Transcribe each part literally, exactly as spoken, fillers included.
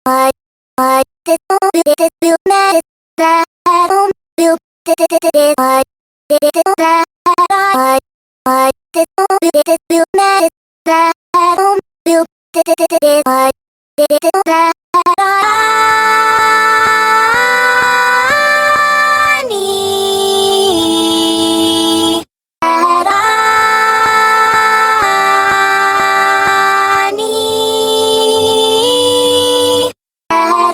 I, I, did it feel mad that I don't feel did it I did it that I I did it feel mad that I don't feel did it I did it that I need that I need that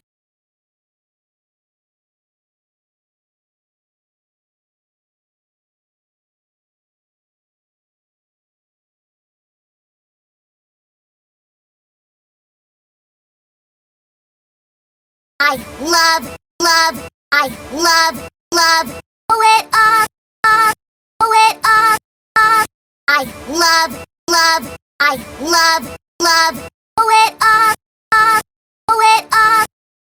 I love, love, I love, love, oh it up, up, oh it up, up. I love, love, I love, love, oh it up, up, oh it up.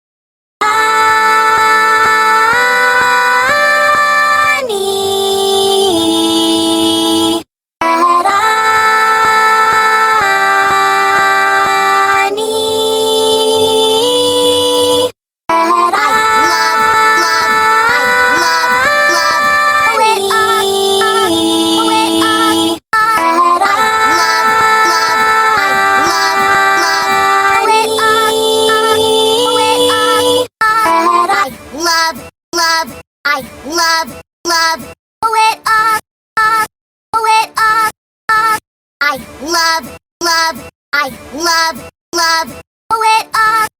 I need that I need that I love, love, I love, love, oh it up, oh it up, that I love, love, I love, love, oh it up, up, oh it up, up. I love, love, I love, love, oh it up.